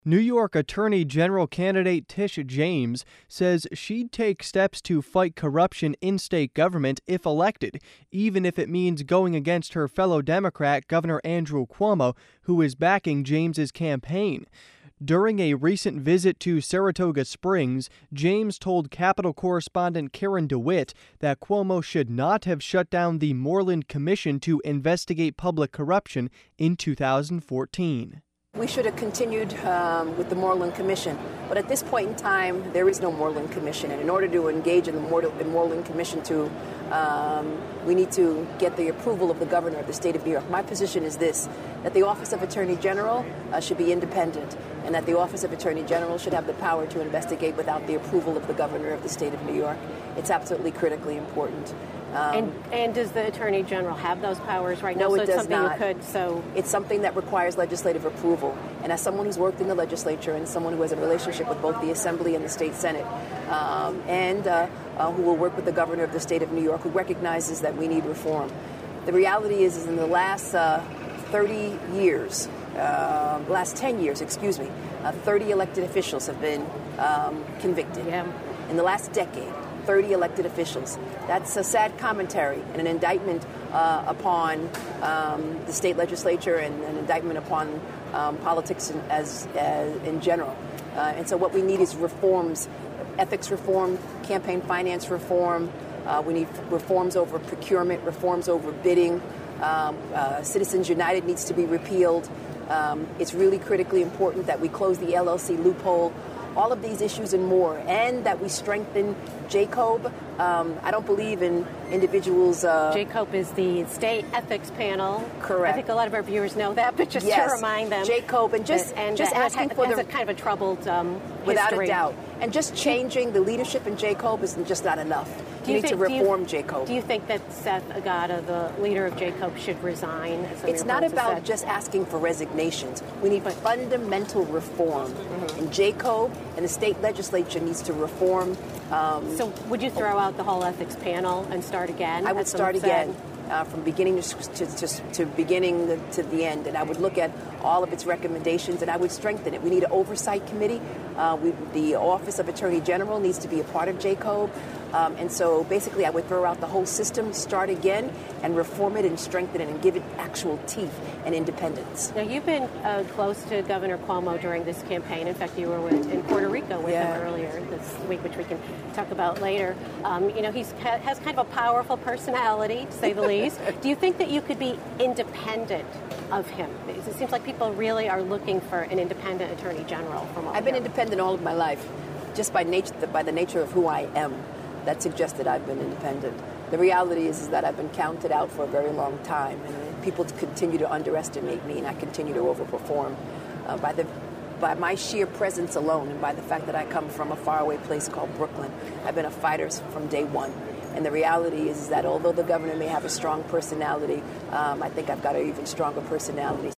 New York Attorney General candidate Tish James says she'd take steps to fight corruption in state government if elected, even if it means going against her fellow Democrat Governor Andrew Cuomo, who is backing James's campaign. During a recent visit to Saratoga Springs, James told Capitol correspondent Karen DeWitt that Cuomo should not have shut down the Moreland Commission to investigate public corruption in 2014. We should have continued with the Moreland Commission, but at this point in time, there is no Moreland Commission, and in order to engage in the Moreland Commission, we need to get the approval of the governor of the state of New York. My position is this, that the Office of Attorney General should be independent, and that the Office of Attorney General should have the power to investigate without the approval of the governor of the state of New York. It's absolutely critically important. And does the Attorney General have those powers right now? No, so it does not. It's something that requires legislative approval. And as someone who's worked in the legislature and someone who has a relationship with both the Assembly and the State Senate, who will work with the governor of the state of New York, who recognizes that we need reform. The reality is in the last 10 years, 30 elected officials have been convicted. Yeah. In the last decade, 30 elected officials. That's a sad commentary and an indictment upon the state legislature and an indictment upon politics in general. And so what we need is reforms, ethics reform, campaign finance reform. We need reforms over procurement, reforms over bidding. Citizens United needs to be repealed. It's really critically important that we close the LLC loophole. All of these issues and more, and that we strengthen JCOBE. I don't believe in individuals. JCOBE is the state ethics panel. Correct. I think a lot of our viewers know that, but just to remind them. JCOBE, and just asking for a kind of a troubled without history. a doubt. And just changing the leadership in JCOBE is just not enough. You need to reform JCOBE. Do you think that Seth Agata, the leader of JCOBE, should resign? It's not about just asking for resignations. We need fundamental reform. And JCOBE and the state legislature needs to reform. So would you throw out the whole ethics panel and start again? I would start again. From beginning to beginning to the end, and I would look at all of its recommendations, and I would strengthen it. We need an oversight committee. The Office of Attorney General needs to be a part of JCOBE, and so basically I would throw out the whole system, start again, and reform it and strengthen it and give it actual teeth and independence. Now, you've been close to Governor Cuomo during this campaign. In fact, you were in Puerto Rico with him earlier this week, which we can talk about later. He has kind of a powerful personality, to say the least. Do you think that you could be independent of him? It seems like people really are looking for an independent attorney general from all I've been independent all of my life, just by the nature of who I am. That suggests that I've been independent. The reality is that I've been counted out for a very long time, and people continue to underestimate me, and I continue to overperform by my sheer presence alone, and by the fact that I come from a faraway place called Brooklyn. I've been a fighter from day one. And the reality is that although the governor may have a strong personality, I think I've got an even stronger personality.